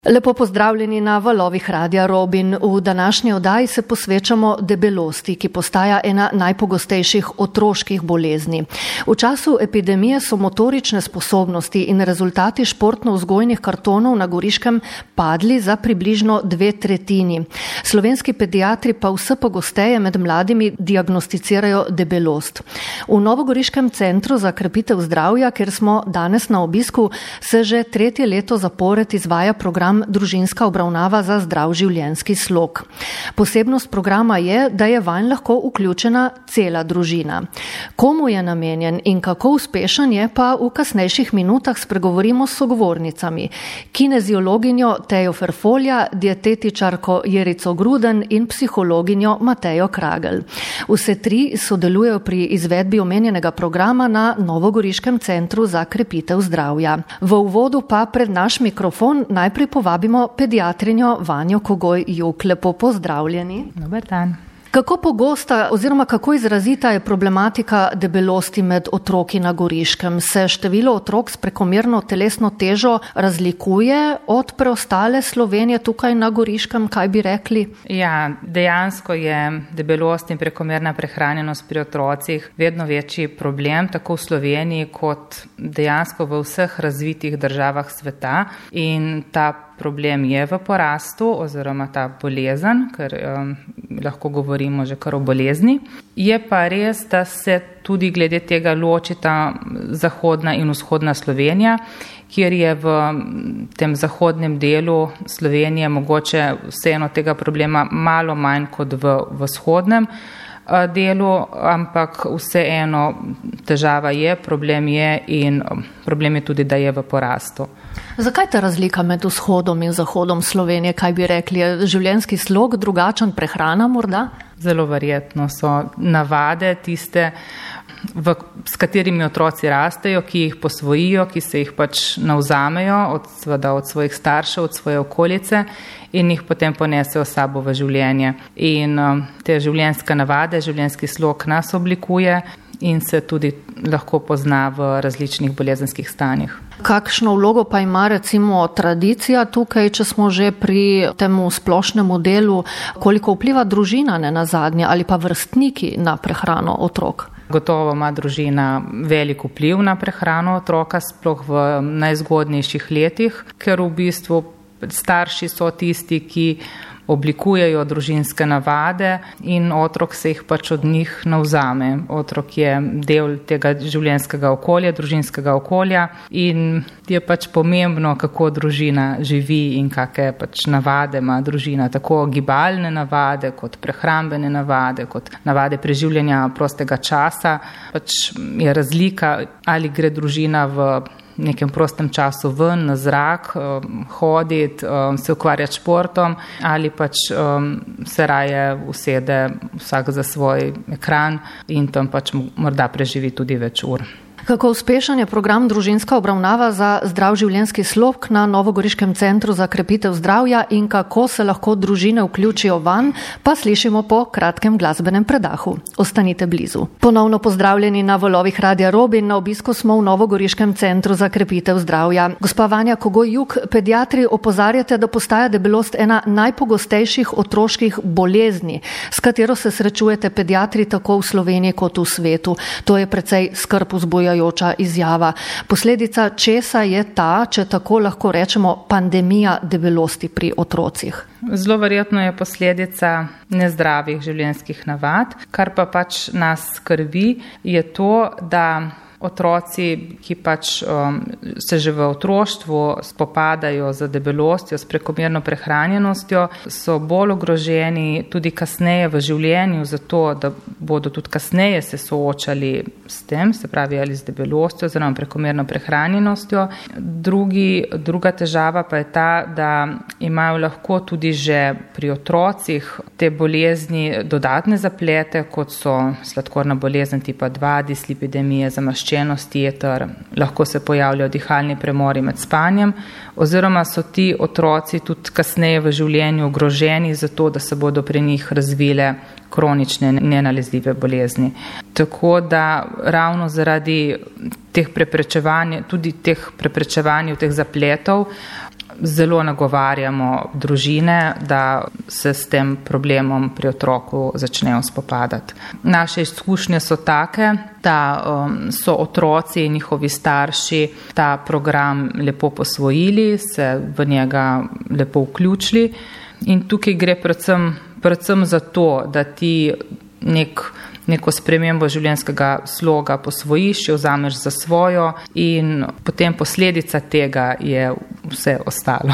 Lepo pozdravljeni na valovih Radia Robin. V današnji oddaji se posvečamo debelosti, ki postaja ena najpogostejših otroških bolezni. V času epidemije so motorične sposobnosti in rezultati športno-vzgojnih kartonov na Goriškem padli za približno 2/3. Slovenski pediatri pa vse pogosteje med mladimi diagnosticirajo debelost. V Novogoriškem centru za krepitev zdravja, kjer smo danes na obisku, se že 3. leto zapored izvaja program Družinska obravnava za zdrav življenjski slog. Posebnost programa je, da je vanj lahko vključena cela družina. Komu je namenjen in kako uspešen je, pa v kasnejših minutah spregovorimo s sogovornicami. Kineziologinjo Tejo Ferfolja, dietetičarko Jerico Gruden in psihologinjo Matejo Kragel. Vse tri sodelujejo pri izvedbi omenjenega programa na Novogoriškem centru za krepitev zdravja. V uvodu pa pred naš mikrofon najprej povabimo pediatrinjo Vanjo Kogoj-Juk. Lepo pozdravljeni. Dober dan. Kako pogosta oziroma kako izrazita je problematika debelosti med otroki na Goriškem? Se število otrok s prekomerno telesno težo razlikuje od preostale Slovenije tukaj na Goriškem, kaj bi rekli? Ja, dejansko je debelost in prekomerna prehranjenost pri otrocih vedno večji problem, tako v Sloveniji kot dejansko v vseh razvitih državah sveta, in ta problem je v porastu oziroma ta bolezen, ker lahko govorimo že kar o bolezni. Je pa res, da se tudi glede tega ločita zahodna in vzhodna Slovenija, kjer je v tem zahodnem delu Slovenije mogoče vseeno tega problema malo manj kot v vzhodnem delu, ampak vseeno težava je, problem je in problem je tudi, da je v porastu. Zakaj ta razlika med vzhodom in zahodom Slovenije, kaj bi rekli? Je življenjski slog drugačen, prehrana morda? Zelo verjetno so navade tiste, s katerimi otroci rastejo, ki jih posvojijo, ki se jih pač navzamejo od svojih staršev, od svoje okolice in jih potem ponesejo s sabo v življenje. In te življenjske navade, življenjski slog nas oblikuje in se tudi lahko pozna v različnih bolezenskih stanjih. Kakšno vlogo pa ima recimo tradicija tukaj, če smo že pri temu splošnemu delu, koliko vpliva družina nenazadnje ali pa vrstniki na prehrano otrok? Gotovo ima družina velik vpliv na prehrano otroka, sploh v najzgodnejših letih, ker v bistvu starši so tisti, ki oblikujejo družinske navade in otrok se jih pač od njih navzame. Otrok je del tega življenjskega okolja, družinskega okolja in je pač pomembno, kako družina živi in kakšne pač navade ima družina, tako gibalne navade, kot prehrambene navade, kot navade preživljanja prostega časa. Pač je razlika, ali gre družina v nekem prostem času ven, na zrak, hoditi, se ukvarjati športom ali pač se raje usede vsak za svoj ekran in tam pač morda preživi tudi več ur. Kako uspešen je program Družinska obravnava za zdrav življenjski slog na Novogoriškem centru za krepitev zdravja in kako se lahko družine vključijo vanj, pa slišimo po kratkem glasbenem predahu. Ostanite blizu. Ponovno pozdravljeni na valovih Radia Robin. Na obisku smo v Novogoriškem centru za krepitev zdravja. Gospa Vanja Kogoj-Juk, pediatri opozarjate, da postaja debelost ena najpogostejših otroških bolezni, s katero se srečujete pediatri tako v Sloveniji kot v svetu. To je precej skrb vzbujajoča izjava. Posledica česa je ta, če tako lahko rečemo, pandemija debelosti pri otrocih? Zelo verjetno je posledica nezdravih življenjskih navad. Kar pa pač nas skrbi, je to, da otroci, ki pač se že v otroštvu spopadajo z debelostjo, s prekomerno prehranjenostjo, so bolj ogroženi tudi kasneje v življenju, zato da bodo tudi kasneje se soočali s tem, se pravi ali z debelostjo oziroma prekomerno prehranjenostjo. Druga težava pa je ta, da imajo lahko tudi že pri otrocih te bolezni dodatne zaplete, kot so sladkorna bolezen tipa 2, dislipidemije, zamaščenost jeter, lahko se pojavljajo dihalni premori med spanjem, oziroma so ti otroci tudi kasneje v življenju ogroženi zato, da se bodo pri njih razvile kronične nenalezljive bolezni. Tako da ravno zaradi teh preprečevanj, tudi teh preprečevanj, teh zapletov, zelo nagovarjamo družine, da se s tem problemom pri otroku začnejo spopadati. Naše izkušnje so take, da so otroci in njihovi starši ta program lepo posvojili, se v njega lepo vključili in tukaj gre predvsem za to, da ti neko spremembo življenjskega sloga posvojiš, jo vzameš za svojo in potem posledica tega je vse ostalo.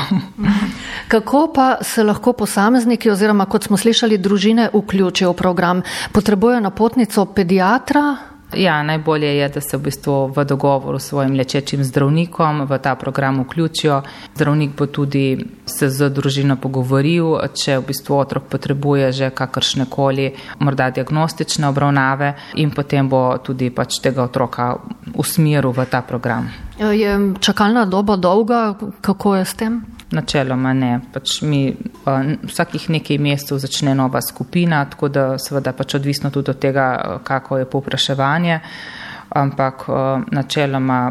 Kako pa se lahko posamezniki oziroma, kot smo slišali, družine vključijo v program? Potrebujejo napotnico pediatra? Ja, najbolje je, da se v bistvu v dogovoru s svojim lečečim zdravnikom v ta program vključijo. Zdravnik bo tudi se z družino pogovoril, če v bistvu otrok potrebuje že kakršnekoli morda diagnostične obravnave in potem bo tudi tega otroka usmeril v ta program. Je čakalna doba dolga? Kako je s tem? Načeloma ne. Mi vsakih nekaj mesecev začne nova skupina, tako da seveda odvisno tudi od tega, kako je povpraševanje, ampak načeloma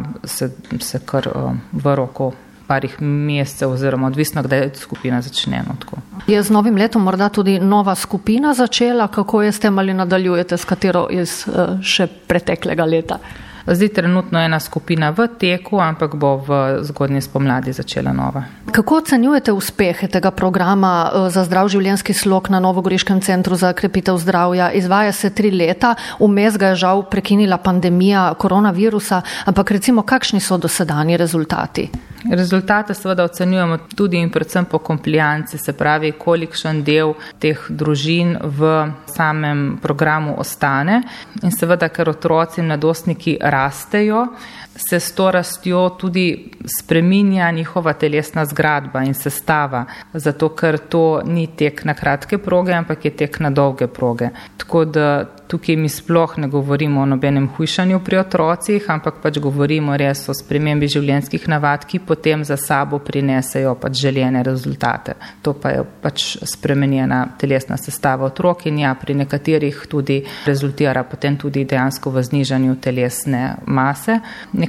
se kar v roku parih mesecev oziroma odvisno, kdaj skupina začne. Je z novim letom morda tudi nova skupina začela? Kako je s tem, ali nadaljujete s katero iz še preteklega leta? Zdaj trenutno ena skupina v teku, ampak bo v zgodnji spomladi začela nova. Kako ocenjujete uspehe tega programa za zdrav življenjski slog na Novogoriškem centru za krepitev zdravja? Izvaja se 3 leta, vmes ga je žal prekinila pandemija koronavirusa, ampak recimo, kakšni so dosedanji rezultati? Rezultate seveda ocenjujemo tudi in predvsem po komplijanci, se pravi, kolikšen del teh družin v samem programu ostane. In seveda, ker otroci in mladostniki rastejo, se s to rastjo tudi spreminja njihova telesna zgradba in sestava, zato ker to ni tek na kratke proge, ampak je tek na dolge proge. Tako da tukaj mi sploh ne govorimo o nobenem hujšanju pri otrocih, ampak govorimo res o spremembi življenjskih navad, ki potem za sabo prinesejo željene rezultate. To pa je spremenjena telesna sestava otrok in pri nekaterih tudi rezultira potem tudi dejansko v znižanju telesne mase.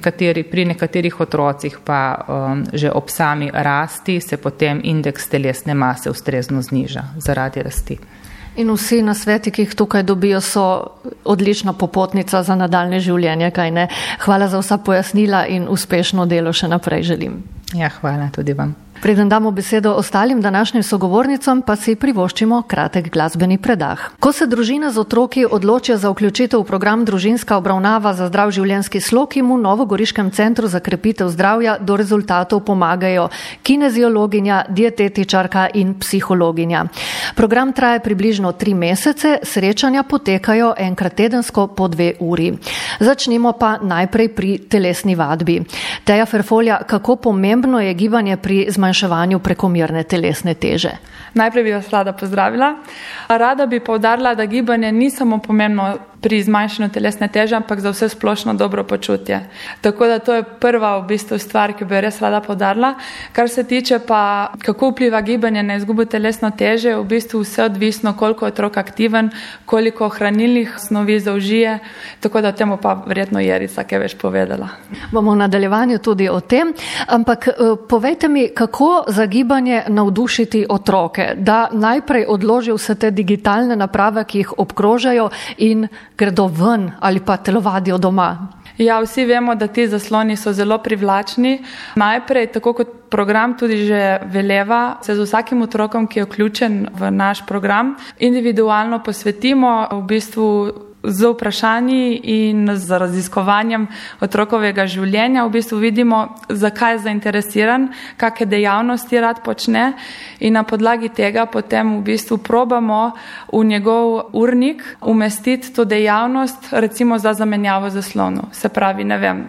Pri nekaterih otrocih pa že ob sami rasti se potem indeks telesne mase ustrezno zniža zaradi rasti. In vsi nasveti, ki jih tukaj dobijo, so odlična popotnica za nadaljne življenje, kaj ne? Hvala za vsa pojasnila in uspešno delo še naprej želim. Ja, hvala tudi vam. Preden damo besedo ostalim današnjim sogovornicam, pa si privoščimo kratek glasbeni predah. Ko se družina z otroki odločijo za vključitev v program Družinska obravnava za zdrav življenjski slog, jim v Novogoriškem centru za krepitev zdravja do rezultatov pomagajo kineziologinja, dietetičarka in psihologinja. Program traja približno 3 mesece, srečanja potekajo enkrat tedensko po 2 uri. Začnimo pa najprej pri telesni vadbi. Teja Ferfolja, kako pomembno je gibanje pri zmanjševanju prekomerne telesne teže? Najprej bi vas rada pozdravila. Rada bi poudarila, da gibanje ni samo pomembno pri zmanjšanju telesne teže, ampak za vse splošno dobro počutje. Tako da to je prva v bistvu stvar, ki bi res rada poudarila. Kar se tiče pa, kako vpliva gibanje na izgubo telesno teže, je v bistvu vse odvisno, koliko je otrok aktiven, koliko hranilnih snovi zaužije, tako da o tem pa verjetno Jerica kaj več povedala. Bomo v nadaljevanju tudi o tem, ampak povejte mi, kako za gibanje navdušiti otroke, da najprej odložijo vse te digitalne naprave, ki jih obkrožajo in gredo ven ali pa telovadijo doma. Ja, vsi vemo, da ti zasloni so zelo privlačni. Najprej, tako kot program tudi že veleva, se z vsakim otrokom, ki je vključen v naš program, individualno posvetimo v bistvu z vprašanji in z raziskovanjem otrokovega življenja. V bistvu vidimo, zakaj je zainteresiran, kakšne dejavnosti rad počne in na podlagi tega potem v bistvu probamo v njegov urnik umestiti to dejavnost, recimo za zamenjavo zaslonov. Se pravi, ne vem,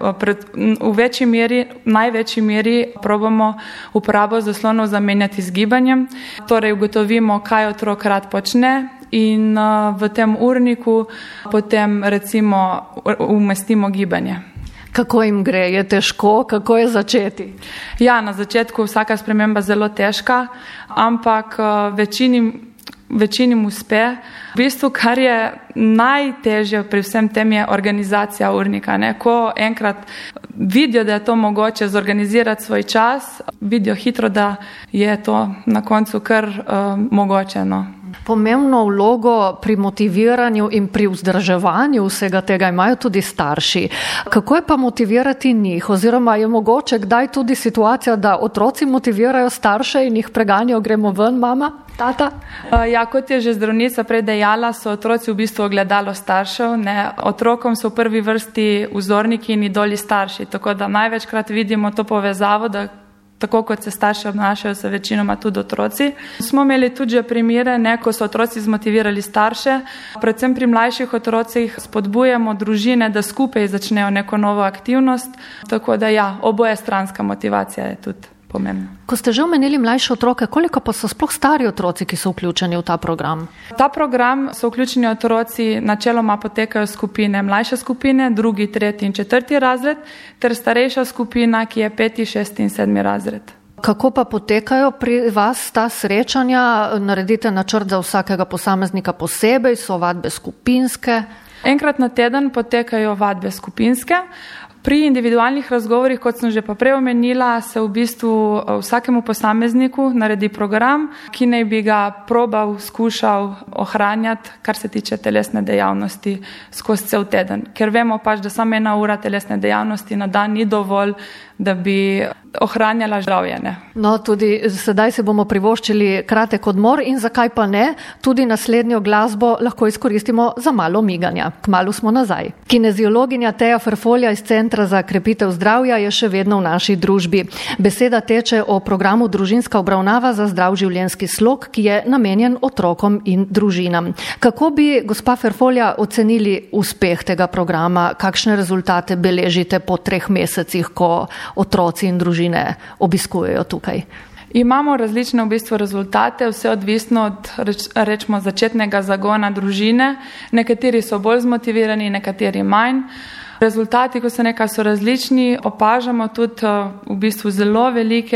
v največji meri probamo uporabo zaslonov zamenjati z gibanjem. Torej ugotovimo, kaj otrok rad počne, in v tem urniku potem recimo umestimo gibanje. Kako jim gre? Je težko? Kako je začeti? Ja, na začetku vsaka sprememba zelo težka, ampak večini večini uspe. V bistvu, kar je najtežje pri vsem tem, je organizacija urnika. Ko enkrat vidijo, da je to mogoče zorganizirati svoj čas, vidijo hitro, da je to na koncu kar mogoče. Pomembno vlogo pri motiviranju in pri vzdrževanju vsega tega imajo tudi starši. Kako je pa motivirati njih? Oziroma je mogoče kdaj tudi situacija, da otroci motivirajo starše in jih preganjajo, gremo ven, mama, tata? Ja, kot je že zdravnica prej dejala, so otroci v bistvu ogledalo staršev. Otrokom so v prvi vrsti vzorniki in idoli starši, tako da največkrat vidimo to povezavo, da tako kot se starši obnašajo, se večinoma tudi otroci. Smo imeli tudi že primere, ko so otroci zmotivirali starše. Predvsem pri mlajših otrocih spodbujamo družine, da skupaj začnejo neko novo aktivnost. Tako da ja, obojestranska motivacija je tudi pomembna. Ko ste že omenili mlajše otroke, koliko pa so sploh stari otroci, ki so vključeni v ta program? Ta program so vključeni otroci, načeloma potekajo skupine, mlajše skupine, 2., 3. in 4. razred, ter starejša skupina, ki je 5., 6. in 7. razred. Kako pa potekajo pri vas ta srečanja? Naredite načrt za vsakega posameznika posebej, so vadbe skupinske? Enkrat na teden potekajo vadbe skupinske. Pri individualnih razgovorih, kot sem že pa prej omenila, se v bistvu vsakemu posamezniku naredi program, ki naj bi ga probal, skušal ohranjati, kar se tiče telesne dejavnosti skozi cel teden. Ker vemo pač, da samo 1 ura telesne dejavnosti na dan ni dovolj, da bi ohranjala zdravje. No, tudi sedaj se bomo privoščili kratek odmor in zakaj pa ne, tudi naslednjo glasbo lahko izkoristimo za malo miganja. Kmalu smo nazaj. Kineziologinja Teja Ferfolja iz Centra za krepitev zdravja je še vedno v naši družbi. Beseda teče o programu Družinska obravnava za zdrav življenjski slog, ki je namenjen otrokom in družinam. Kako bi, gospa Ferfolja, ocenili uspeh tega programa? Kakšne rezultate beležite po 3 mesecih, ko otroci in družine obiskujejo tukaj? Imamo različne v bistvu rezultate, vse odvisno od rečemo začetnega zagona družine. Nekateri so bolj zmotivirani, nekateri manj. Rezultati, ko se nekaj so različni, opažamo tudi v bistvu zelo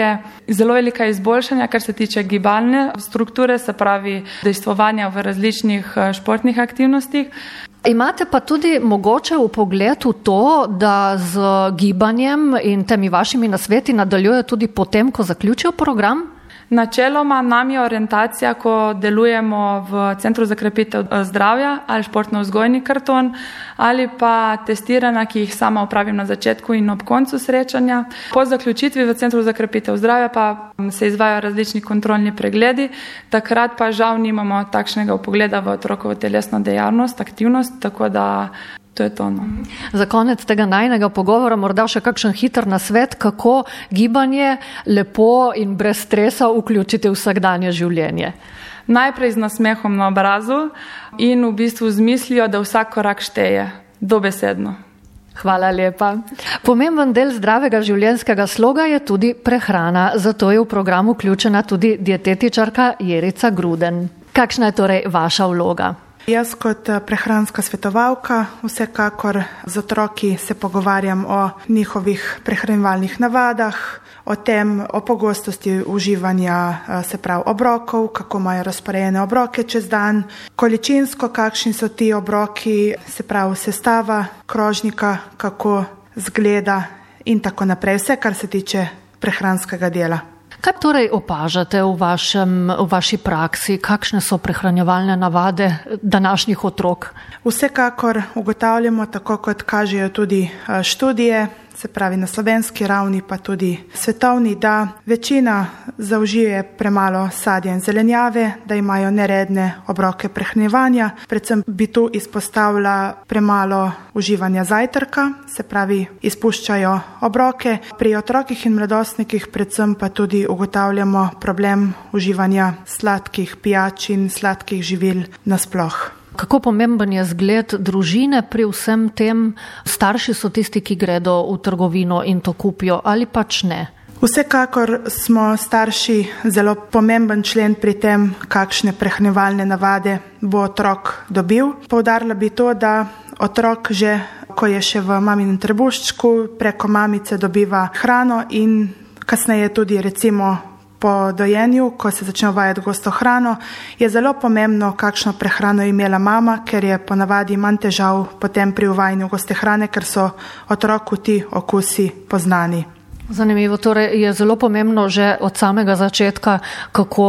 velika izboljšanja, kar se tiče gibalne strukture, se pravi udejstvovanja v različnih športnih aktivnostih. Imate pa tudi mogoče vpogled v to, da z gibanjem in temi vašimi nasveti nadaljujejo tudi potem, ko zaključijo program? Načeloma nam je orientacija, ko delujemo v Centru za krepitev zdravja ali športno-vzgojni karton ali pa testiranja, ki jih sama upravim na začetku in ob koncu srečanja. Po zaključitvi v Centru za krepitev zdravja pa se izvajajo različni kontrolni pregledi, takrat pa žal nimamo takšnega vpogleda v otrokovo telesno dejavnost, aktivnost, tako da to je to. Za konec tega najinega pogovora morda še kakšen hiter nasvet, kako gibanje lepo in brez stresa vključiti v vsakdanje življenje. Najprej z nasmehom na obrazu in v bistvu z mislijo, da vsak korak šteje, dobesedno. Hvala lepa. Pomemben del zdravega življenjskega sloga je tudi prehrana, zato je v program vključena tudi dietetičarka Jerica Gruden. Kakšna je torej vaša vloga? Jaz kot prehranska svetovalka vsekakor z otroki se pogovarjam o njihovih prehranjevalnih navadah, o pogostosti uživanja se pravi obrokov, kako imajo razporejene obroke čez dan, količinsko, kakšni so ti obroki, se pravi sestava krožnika, kako zgleda in tako naprej, vse kar se tiče prehranskega dela. Kaj torej opažate v vaši praksi? Kakšne so prehranjevalne navade današnjih otrok? Vsekakor ugotavljamo, tako kot kažejo tudi študije, se pravi na slovenski ravni pa tudi svetovni, da večina zaužije premalo sadja in zelenjave, da imajo neredne obroke prehranjevanja, predvsem bi tu izpostavila premalo uživanja zajtrka, se pravi izpuščajo obroke. Pri otrokih in mladostnikih predvsem pa tudi ugotavljamo problem uživanja sladkih pijač in sladkih živil nasploh. Kako pomemben je zgled družine pri vsem tem? Starši so tisti, ki gredo v trgovino in to kupijo ali pač ne? Vsekakor smo starši zelo pomemben člen pri tem, kakšne prehranjevalne navade bo otrok dobil. Poudarila bi to, da otrok že, ko je še v maminem trebuščku, preko mamice dobiva hrano in kasneje tudi recimo po dojenju, ko se začne uvajati gosto hrano, je zelo pomembno, kakšno prehrano je imela mama, ker je ponavadi manj težav potem pri uvajanju goste hrane, ker so otroku ti okusi poznani. Zanimivo, torej je zelo pomembno že od samega začetka, kako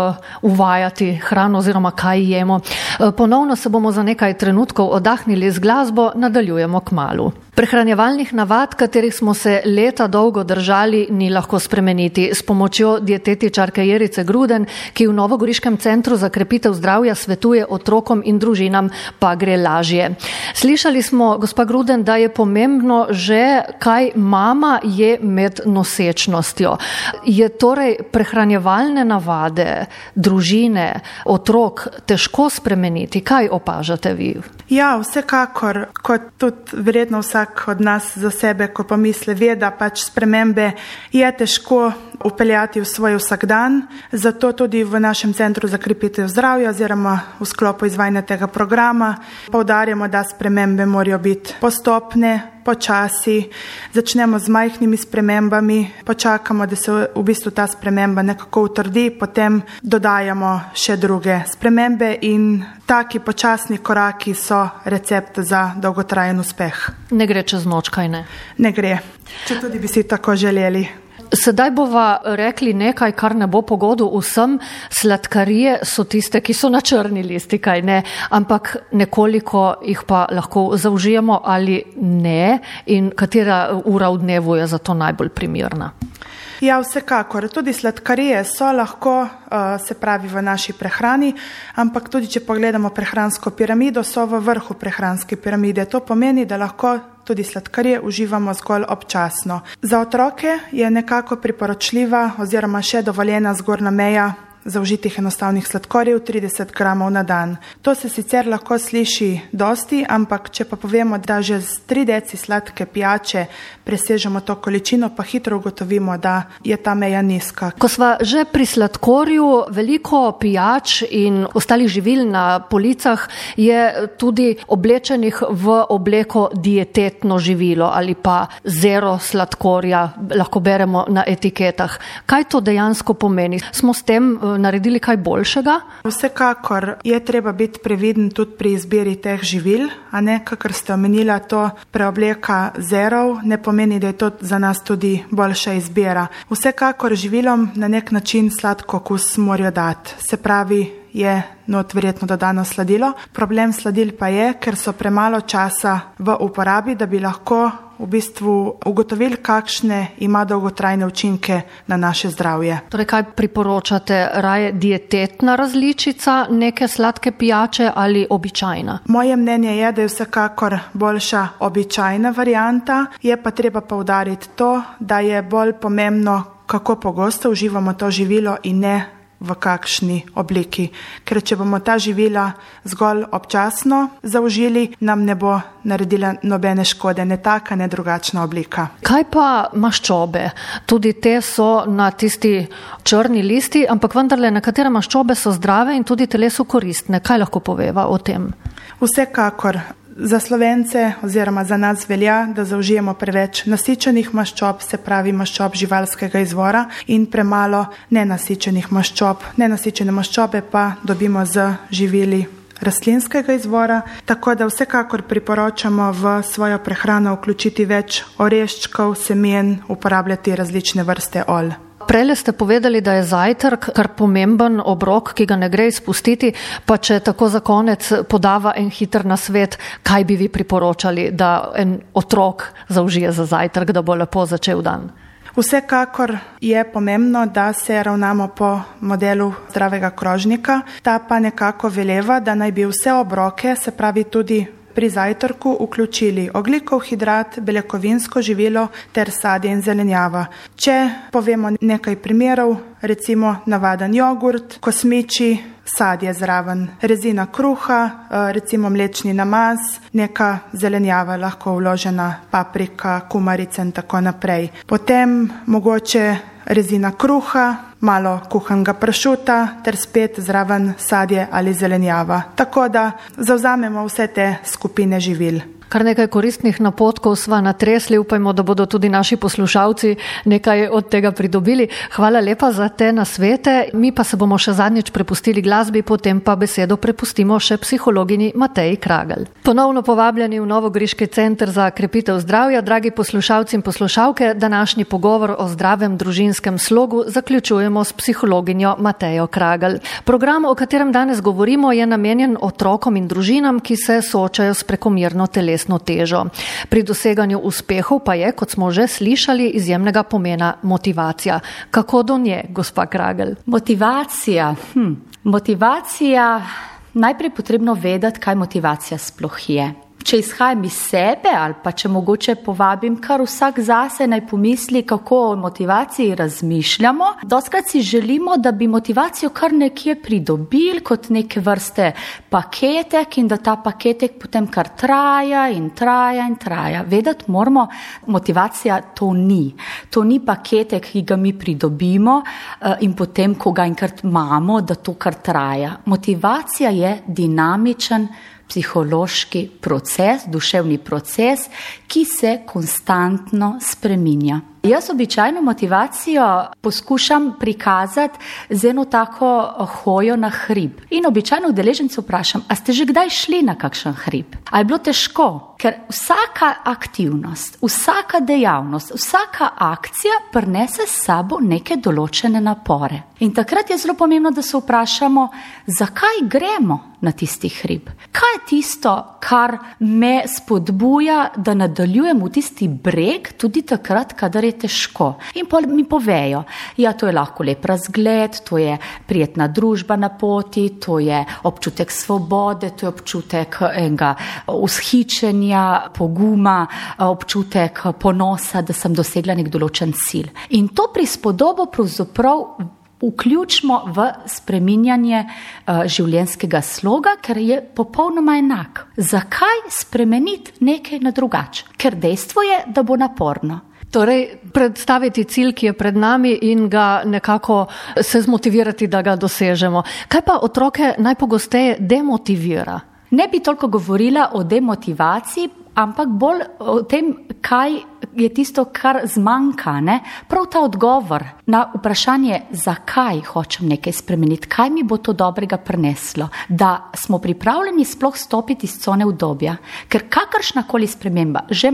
uvajati hrano oziroma kaj jemo. Ponovno se bomo za nekaj trenutkov oddahnili z glasbo, nadaljujemo kmalu. Prehranjevalnih navad, katerih smo se leta dolgo držali, ni lahko spremeniti. S pomočjo dietetičarke Jerice Gruden, ki v Novogoriškem centru za krepitev zdravja svetuje otrokom in družinam, pa gre lažje. Slišali smo, gospa Gruden, da je pomembno že, kaj mama je med nosečnostjo. Je torej prehranjevalne navade družine, otrok težko spremeniti? Kaj opažate vi? Ja, vsekakor, kot tudi verjetno vsak od nas za sebe, ko pomisli, ve, da pač spremembe je težko upeljati v svoj vsakdan, zato tudi v našem centru za krepitev zdravja oziroma v sklopu izvajanja tega programa poudarjamo, da spremembe morajo biti postopne, počasi, začnemo z majhnimi spremembami, počakamo, da se v bistvu ta sprememba nekako utrdi, potem dodajamo še druge spremembe in taki počasni koraki so recept za dolgotrajen uspeh. Ne gre čez noč, kaj ne? Ne gre, če tudi bi si tako želeli. Sedaj bova rekli nekaj, kar ne bo pogodu vsem. Sladkarije so tiste, ki so na črni listi, kaj ne, ampak nekoliko jih pa lahko zaužijemo ali ne in katera ura v dnevu je za to najbolj primerna. Ja, vsekakor. Tudi sladkarije so lahko, se pravi, v naši prehrani, ampak tudi, če pogledamo prehransko piramido, so v vrhu prehranske piramide. To pomeni, da lahko tudi sladkarije uživamo zgolj občasno. Za otroke je nekako priporočljiva oziroma še dovoljena zgornja meja zaužitih enostavnih sladkorjev 30 gramov na dan. To se sicer lahko sliši dosti, ampak če pa povemo, da že z 3 deci sladke pijače presežemo to količino, pa hitro ugotovimo, da je ta meja nizka. Ko sva že pri sladkorju, veliko pijač in ostalih živil na policah je tudi oblečenih v obleko dietetno živilo ali pa zero sladkorja, lahko beremo na etiketah. Kaj to dejansko pomeni? Smo s tem naredili kaj boljšega? Vsekakor je treba biti previden tudi pri izbiri teh živil, a ne, kakor ste omenila, to preobleka zerov ne pomeni, da je to za nas tudi boljša izbira. Vsekakor živilom na nek način sladko okus morajo dati. Se pravi, je not verjetno dodano sladilo. Problem sladil pa je, ker so premalo časa v uporabi, da bi lahko v bistvu ugotovili, kakšne ima dolgotrajne učinke na naše zdravje. Torej, kaj priporočate? Raje dietetna različica neke sladke pijače ali običajna? Moje mnenje je, da je vsekakor boljša običajna varianta, je pa treba poudariti to, da je bolj pomembno, kako pogosto uživamo to živilo in ne v kakšni obliki. Ker če bomo ta živila zgolj občasno zaužili, nam ne bo naredila nobene škode, ne taka, ne drugačna oblika. Kaj pa maščobe? Tudi te so na tisti črni listi, ampak vendarle nekatere maščobe so zdrave in tudi telesu koristne. Kaj lahko poveva o tem? Vsekakor. Za Slovence oziroma za nas velja, da zaužijemo preveč nasičenih maščob, se pravi maščob živalskega izvora, in premalo nenasičenih maščob. Nenasičene maščobe pa dobimo z živili rastlinskega izvora, tako da vsekakor priporočamo v svojo prehrano vključiti več oreščkov, semen, uporabljati različne vrste olj. Prejle ste povedali, da je zajtrk kar pomemben obrok, ki ga ne gre izpustiti, pa če tako za konec podava en hiter nasvet, kaj bi vi priporočali, da en otrok zaužije za zajtrk, da bo lepo začel dan? Vsekakor je pomembno, da se ravnamo po modelu zdravega krožnika. Ta pa nekako veleva, da naj bi vse obroke, se pravi tudi pri zajtrku, vključili ogljikov hidrat, beljakovinsko živilo ter sadje in zelenjava. Če povemo nekaj primerov, recimo navaden jogurt, kosmiči, sadje zraven, rezina kruha, recimo mlečni namaz, neka zelenjava, lahko vložena paprika, kumarice in tako naprej. Potem mogoče rezina kruha, malo kuhanega pršuta ter spet zraven sadje ali zelenjava. Tako da zavzamemo vse te skupine živil. Kar nekaj koristnih napotkov sva natresli, upajmo, da bodo tudi naši poslušalci nekaj od tega pridobili. Hvala lepa za te nasvete. Mi pa se bomo še zadnjič prepustili glasbi, potem pa besedo prepustimo še psihologini Mateji Kragelj. Ponovno povabljeni v Novogoriški center za krepitev zdravja. Dragi poslušalci in poslušalke, današnji pogovor o zdravem družinskem slogu zaključujemo s psihologinjo Matejo Kragelj. Program, o katerem danes govorimo, je namenjen otrokom in družinam, ki se soočajo s prekomerno telesno težo. Pri doseganju uspehov pa je, kot smo že slišali, izjemnega pomena motivacija. Kako do nje, gospa Kragelj? Motivacija, najprej potrebno vedeti, kaj motivacija sploh je. Če izhajam iz sebe ali pa če mogoče povabim kar vsak zase naj pomisli, kako o motivaciji razmišljamo. Dostikrat si želimo, da bi motivacijo kar nekje pridobili kot neke vrste paketek in da ta paketek potem kar traja in traja. Vedeti moramo, motivacija to ni. To ni paketek, ki ga mi pridobimo in potem, ko ga enkrat imamo, da to kar traja. Motivacija je dinamičen psihološki proces, duševni proces, ki se konstantno spreminja. Jaz običajno motivacijo poskušam prikazati z eno tako hojo na hrib. In običajno udeležencev vprašam, a ste že kdaj šli na kakšen hrib? A je bilo težko? Ker vsaka aktivnost, vsaka dejavnost, vsaka akcija prinese s sabo neke določene napore. In takrat je zelo pomembno, da se vprašamo, zakaj gremo na tisti hrib? Kaj je tisto, kar me spodbuja, da nadaljujem v tisti breg, tudi takrat, kadar je težko? In mi povejo, ja, to je lahko lep razgled, to je prijetna družba na poti, to je občutek svobode, to je občutek enega vzhičenja, poguma, občutek ponosa, da sem dosegla nek določen cilj. In to prispodobo pravzaprav vključimo v spreminjanje življenjskega sloga, ker je popolnoma enak. Zakaj spremeniti nekaj na drugače? Ker dejstvo je, da bo naporno. Torej, predstaviti cilj, ki je pred nami in ga nekako se zmotivirati, da ga dosežemo. Kaj pa otroke najpogosteje demotivira? Ne bi toliko govorila o demotivaciji, ampak bolj o tem, kaj je tisto, kar zmanjka, ne? Prav ta odgovor na vprašanje, zakaj hočem nekaj spremeniti, kaj mi bo to dobrega prineslo, da smo pripravljeni sploh stopiti iz cone udobja, ker kakršnakoli sprememba, že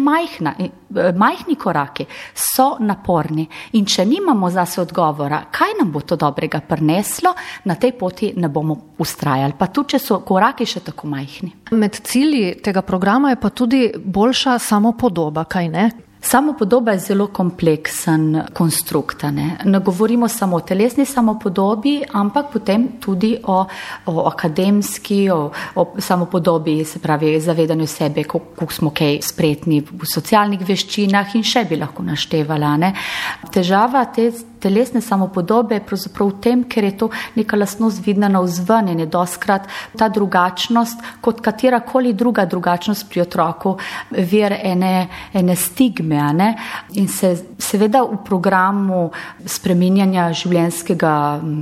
majhni koraki so naporni in če nimamo zase odgovora, kaj nam bo to dobrega prineslo, na tej poti ne bomo ustrajali, pa tudi, če so koraki še tako majhni. Med cilji tega programa je pa tudi boljša samopodoba, kaj ne? Samopodoba je zelo kompleksen konstrukt. Ne govorimo samo o telesni samopodobi, ampak potem tudi o akademski, o samopodobi, se pravi zavedanju sebe, kako smo kaj spretni v socialnih veščinah in še bi lahko naštevala. Ne? Težava te telesne samopodobe je pravzaprav v tem, ker je to neka lastnost vidna navzven in je dostikrat ta drugačnost, kot katerakoli druga drugačnost pri otroku, vir ene stigme. Ne? In se seveda v programu spreminjanja življenjskega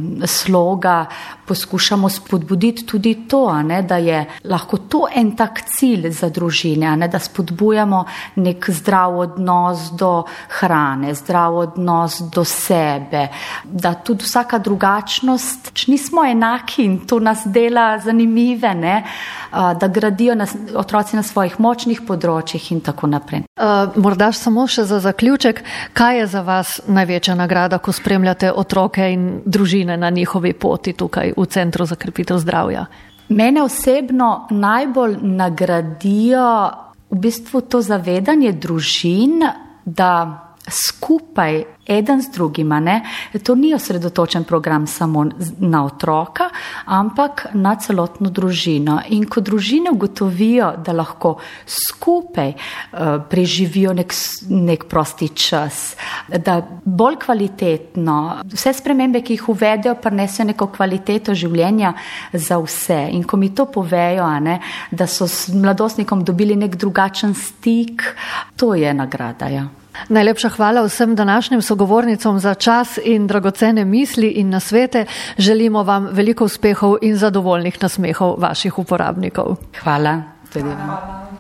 sloga poskušamo spodbuditi tudi to, ne? Da je lahko to en tak cilj za družine, ne? Da spodbujamo nek zdrav odnos do hrane, zdrav odnos do sebe, da tudi vsaka drugačnost, če nismo enaki in to nas dela zanimive, ne? Da gradijo otroci na svojih močnih področjih in tako naprej. Morda samo še za zaključek, kaj je za vas največja nagrada, ko spremljate otroke in družine na njihovi poti tukaj v Centru za krepitev zdravja? Mene osebno najbolj nagradijo v bistvu to zavedanje družin, da skupaj eden z drugima, ne? To ni osredotočen program samo na otroka, ampak na celotno družino. In ko družine ugotovijo, da lahko skupaj preživijo nek prosti čas, da bolj kvalitetno, vse spremembe, ki jih uvedejo, prinesejo neko kvaliteto življenja za vse. In ko mi to povejo, ne, da so s mladostnikom dobili nek drugačen stik, to je nagrada, ja. Najlepša hvala vsem današnjim sogovornicom za čas in dragocene misli in nasvete. Želimo vam veliko uspehov in zadovoljnih nasmehov vaših uporabnikov. Hvala. Tudi vam.